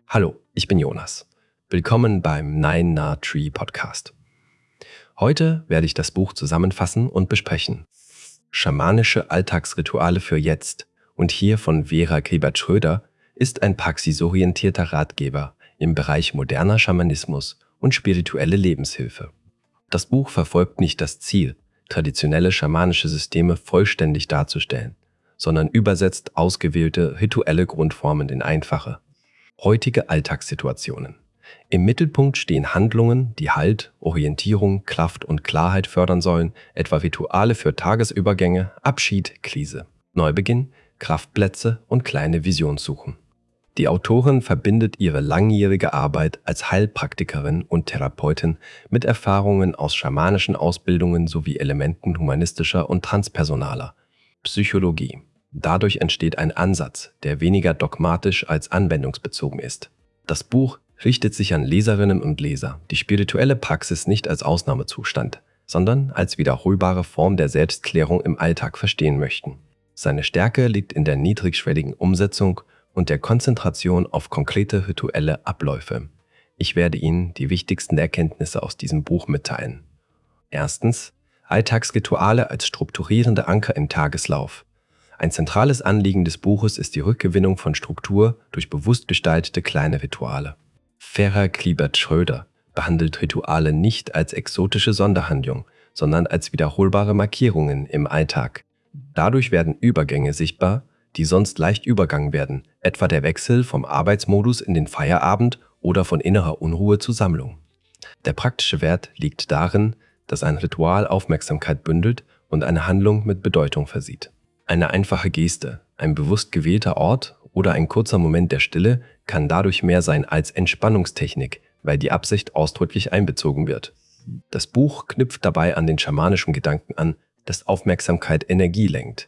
Hallo, ich bin Jonas. Willkommen beim Nine Na Tree Podcast. Heute werde ich das Buch zusammenfassen und besprechen. Schamanische Alltagsrituale für jetzt und hier von Vera Gribert-Schröder ist ein praxisorientierter Ratgeber im Bereich moderner Schamanismus und spirituelle Lebenshilfe. Das Buch verfolgt nicht das Ziel, traditionelle schamanische Systeme vollständig darzustellen, sondern übersetzt ausgewählte rituelle Grundformen in einfache, heutige Alltagssituationen. Im Mittelpunkt stehen Handlungen, die Halt, Orientierung, Kraft und Klarheit fördern sollen, etwa Rituale für Tagesübergänge, Abschied, Krise, Neubeginn, Kraftplätze und kleine Visionssuchen. Die Autorin verbindet ihre langjährige Arbeit als Heilpraktikerin und Therapeutin mit Erfahrungen aus schamanischen Ausbildungen sowie Elementen humanistischer und transpersonaler Psychologie. Dadurch entsteht ein Ansatz, der weniger dogmatisch als anwendungsbezogen ist. Das Buch richtet sich an Leserinnen und Leser, die spirituelle Praxis nicht als Ausnahmezustand, sondern als wiederholbare Form der Selbstklärung im Alltag verstehen möchten. Seine Stärke liegt in der niedrigschwelligen Umsetzung und der Konzentration auf konkrete rituelle Abläufe. Ich werde Ihnen die wichtigsten Erkenntnisse aus diesem Buch mitteilen. Erstens, Alltagsrituale als strukturierende Anker im Tageslauf. Ein zentrales Anliegen des Buches ist die Rückgewinnung von Struktur durch bewusst gestaltete kleine Rituale. Vera Gribert-Schröder behandelt Rituale nicht als exotische Sonderhandlung, sondern als wiederholbare Markierungen im Alltag. Dadurch werden Übergänge sichtbar, die sonst leicht übergangen werden, etwa der Wechsel vom Arbeitsmodus in den Feierabend oder von innerer Unruhe zur Sammlung. Der praktische Wert liegt darin, dass ein Ritual Aufmerksamkeit bündelt und eine Handlung mit Bedeutung versieht. Eine einfache Geste, ein bewusst gewählter Ort oder ein kurzer Moment der Stille kann dadurch mehr sein als Entspannungstechnik, weil die Absicht ausdrücklich einbezogen wird. Das Buch knüpft dabei an den schamanischen Gedanken an, dass Aufmerksamkeit Energie lenkt.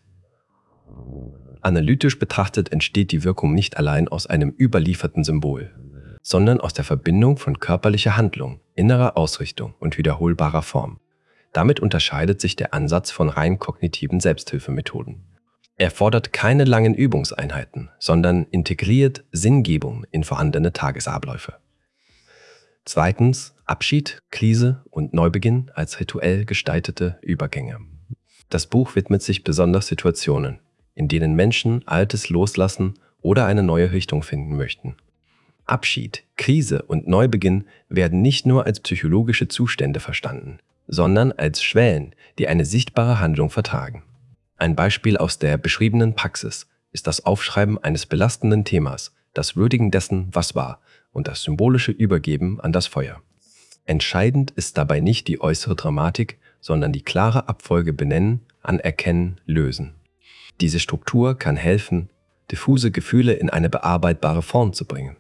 Analytisch betrachtet entsteht die Wirkung nicht allein aus einem überlieferten Symbol, sondern aus der Verbindung von körperlicher Handlung, innerer Ausrichtung und wiederholbarer Form. Damit unterscheidet sich der Ansatz von rein kognitiven Selbsthilfemethoden. Er fordert keine langen Übungseinheiten, sondern integriert Sinngebung in vorhandene Tagesabläufe. Zweitens, Abschied, Krise und Neubeginn als rituell gestaltete Übergänge. Das Buch widmet sich besonders Situationen, in denen Menschen Altes loslassen oder eine neue Richtung finden möchten. Abschied, Krise und Neubeginn werden nicht nur als psychologische Zustände verstanden, sondern als Schwellen, die eine sichtbare Handlung vertragen. Ein Beispiel aus der beschriebenen Praxis ist das Aufschreiben eines belastenden Themas, das Würdigen dessen, was war, und das symbolische Übergeben an das Feuer. Entscheidend ist dabei nicht die äußere Dramatik, sondern die klare Abfolge benennen, anerkennen, lösen. Diese Struktur kann helfen, diffuse Gefühle in eine bearbeitbare Form zu bringen.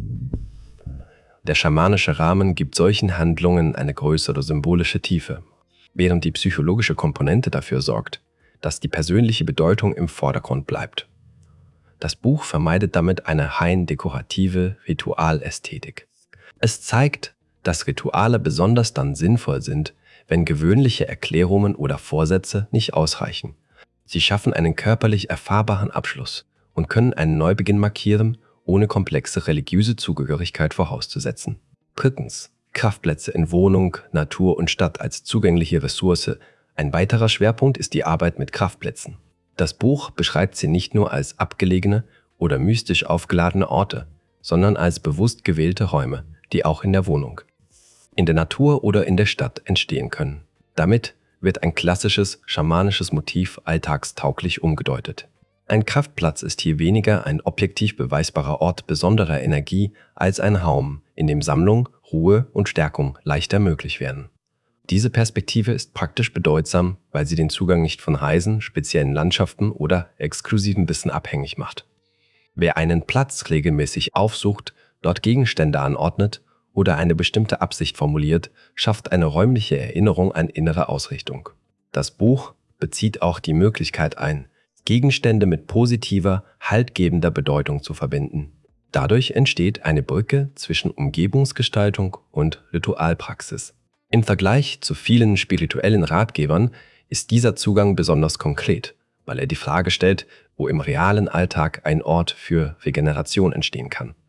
Der schamanische Rahmen gibt solchen Handlungen eine größere symbolische Tiefe, während die psychologische Komponente dafür sorgt, dass die persönliche Bedeutung im Vordergrund bleibt. Das Buch vermeidet damit eine rein dekorative Ritualästhetik. Es zeigt, dass Rituale besonders dann sinnvoll sind, wenn gewöhnliche Erklärungen oder Vorsätze nicht ausreichen. Sie schaffen einen körperlich erfahrbaren Abschluss und können einen Neubeginn markieren, ohne komplexe religiöse Zugehörigkeit vorauszusetzen. Drittens, Kraftplätze in Wohnung, Natur und Stadt als zugängliche Ressource. Ein weiterer Schwerpunkt ist die Arbeit mit Kraftplätzen. Das Buch beschreibt sie nicht nur als abgelegene oder mystisch aufgeladene Orte, sondern als bewusst gewählte Räume, die auch in der Wohnung, in der Natur oder in der Stadt entstehen können. Damit wird ein klassisches schamanisches Motiv alltagstauglich umgedeutet. Ein Kraftplatz ist hier weniger ein objektiv beweisbarer Ort besonderer Energie als ein Raum, in dem Sammlung, Ruhe und Stärkung leichter möglich werden. Diese Perspektive ist praktisch bedeutsam, weil sie den Zugang nicht von Reisen, speziellen Landschaften oder exklusivem Wissen abhängig macht. Wer einen Platz regelmäßig aufsucht, dort Gegenstände anordnet oder eine bestimmte Absicht formuliert, schafft eine räumliche Erinnerung an innere Ausrichtung. Das Buch bezieht auch die Möglichkeit ein, Gegenstände mit positiver, haltgebender Bedeutung zu verbinden. Dadurch entsteht eine Brücke zwischen Umgebungsgestaltung und Ritualpraxis. Im Vergleich zu vielen spirituellen Ratgebern ist dieser Zugang besonders konkret, weil er die Frage stellt, wo im realen Alltag ein Ort für Regeneration entstehen kann.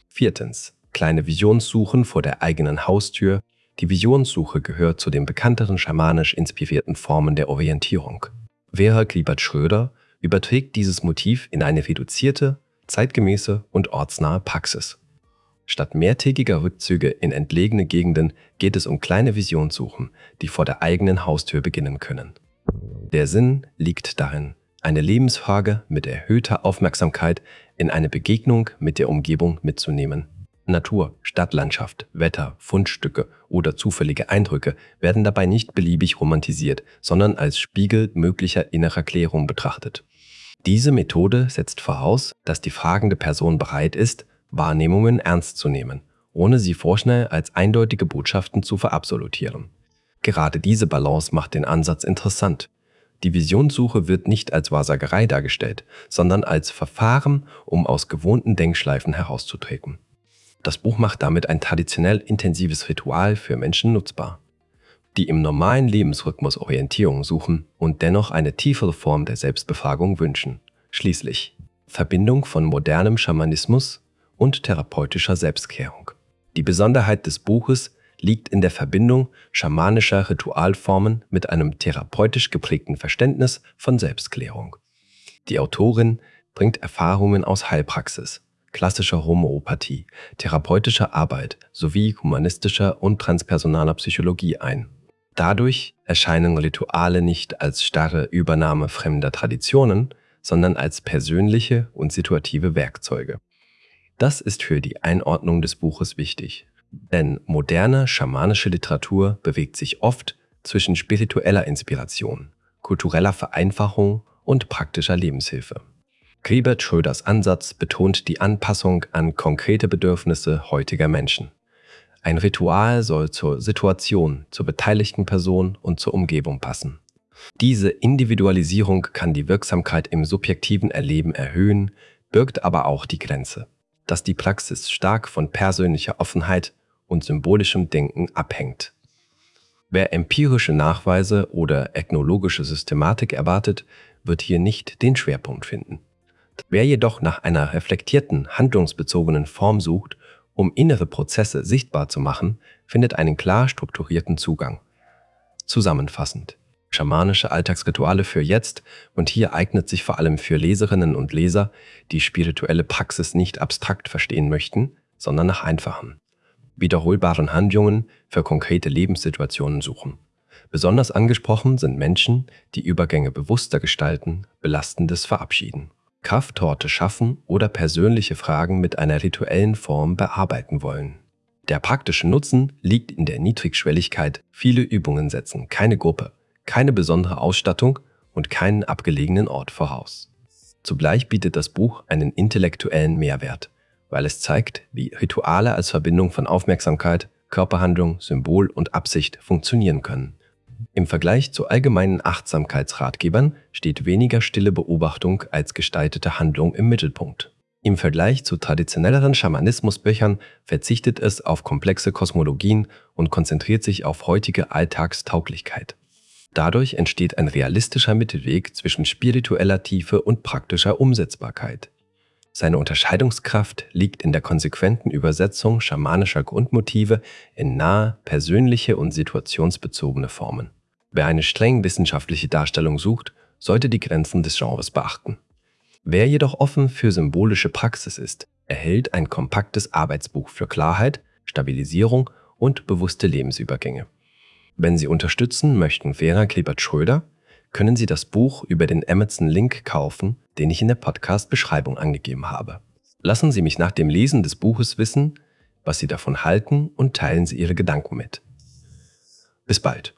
Viertens. Kleine Visionssuchen vor der eigenen Haustür. Die Visionssuche gehört zu den bekannteren schamanisch inspirierten Formen der Orientierung. Vera Kliebert-Schröder überträgt dieses Motiv in eine reduzierte, zeitgemäße und ortsnahe Praxis. Statt mehrtägiger Rückzüge in entlegene Gegenden geht es um kleine Visionssuchen, die vor der eigenen Haustür beginnen können. Der Sinn liegt darin, eine Lebensfrage mit erhöhter Aufmerksamkeit in eine Begegnung mit der Umgebung mitzunehmen. Natur, Stadtlandschaft, Wetter, Fundstücke oder zufällige Eindrücke werden dabei nicht beliebig romantisiert, sondern als Spiegel möglicher innerer Klärung betrachtet. Diese Methode setzt voraus, dass die fragende Person bereit ist, Wahrnehmungen ernst zu nehmen, ohne sie vorschnell als eindeutige Botschaften zu verabsolutieren. Gerade diese Balance macht den Ansatz interessant. Die Visionssuche wird nicht als Wahrsagerei dargestellt, sondern als Verfahren, um aus gewohnten Denkschleifen herauszutreten. Das Buch macht damit ein traditionell intensives Ritual für Menschen nutzbar, die im normalen Lebensrhythmus Orientierung suchen und dennoch eine tiefere Form der Selbstbefragung wünschen. Schließlich Verbindung von modernem Schamanismus und therapeutischer Selbstklärung. Die Besonderheit des Buches liegt in der Verbindung schamanischer Ritualformen mit einem therapeutisch geprägten Verständnis von Selbstklärung. Die Autorin bringt Erfahrungen aus Heilpraxis, klassischer Homöopathie, therapeutischer Arbeit sowie humanistischer und transpersonaler Psychologie ein. Dadurch erscheinen Rituale nicht als starre Übernahme fremder Traditionen, sondern als persönliche und situative Werkzeuge. Das ist für die Einordnung des Buches wichtig, denn moderne schamanische Literatur bewegt sich oft zwischen spiritueller Inspiration, kultureller Vereinfachung und praktischer Lebenshilfe. Kliebert-Schröders Ansatz betont die Anpassung an konkrete Bedürfnisse heutiger Menschen. Ein Ritual soll zur Situation, zur beteiligten Person und zur Umgebung passen. Diese Individualisierung kann die Wirksamkeit im subjektiven Erleben erhöhen, birgt aber auch die Grenze, dass die Praxis stark von persönlicher Offenheit und symbolischem Denken abhängt. Wer empirische Nachweise oder ethnologische Systematik erwartet, wird hier nicht den Schwerpunkt finden. Wer jedoch nach einer reflektierten, handlungsbezogenen Form sucht, um innere Prozesse sichtbar zu machen, findet einen klar strukturierten Zugang. Zusammenfassend: Schamanische Alltagsrituale für jetzt, und hier eignet sich vor allem für Leserinnen und Leser, die spirituelle Praxis nicht abstrakt verstehen möchten, sondern nach einfachen, wiederholbaren Handlungen für konkrete Lebenssituationen suchen. Besonders angesprochen sind Menschen, die Übergänge bewusster gestalten, Belastendes verabschieden, Kraftorte schaffen oder persönliche Fragen mit einer rituellen Form bearbeiten wollen. Der praktische Nutzen liegt in der Niedrigschwelligkeit, viele Übungen setzen keine Gruppe, keine besondere Ausstattung und keinen abgelegenen Ort voraus. Zugleich bietet das Buch einen intellektuellen Mehrwert, weil es zeigt, wie Rituale als Verbindung von Aufmerksamkeit, Körperhandlung, Symbol und Absicht funktionieren können. Im Vergleich zu allgemeinen Achtsamkeitsratgebern steht weniger stille Beobachtung als gestaltete Handlung im Mittelpunkt. Im Vergleich zu traditionelleren Schamanismusbüchern verzichtet es auf komplexe Kosmologien und konzentriert sich auf heutige Alltagstauglichkeit. Dadurch entsteht ein realistischer Mittelweg zwischen spiritueller Tiefe und praktischer Umsetzbarkeit. Seine Unterscheidungskraft liegt in der konsequenten Übersetzung schamanischer Grundmotive in nahe, persönliche und situationsbezogene Formen. Wer eine streng wissenschaftliche Darstellung sucht, sollte die Grenzen des Genres beachten. Wer jedoch offen für symbolische Praxis ist, erhält ein kompaktes Arbeitsbuch für Klarheit, Stabilisierung und bewusste Lebensübergänge. Wenn Sie unterstützen möchten Vera Kliebert-Schröder, können Sie das Buch über den Amazon-Link kaufen, den ich in der Podcast-Beschreibung angegeben habe. Lassen Sie mich nach dem Lesen des Buches wissen, was Sie davon halten, und teilen Sie Ihre Gedanken mit. Bis bald.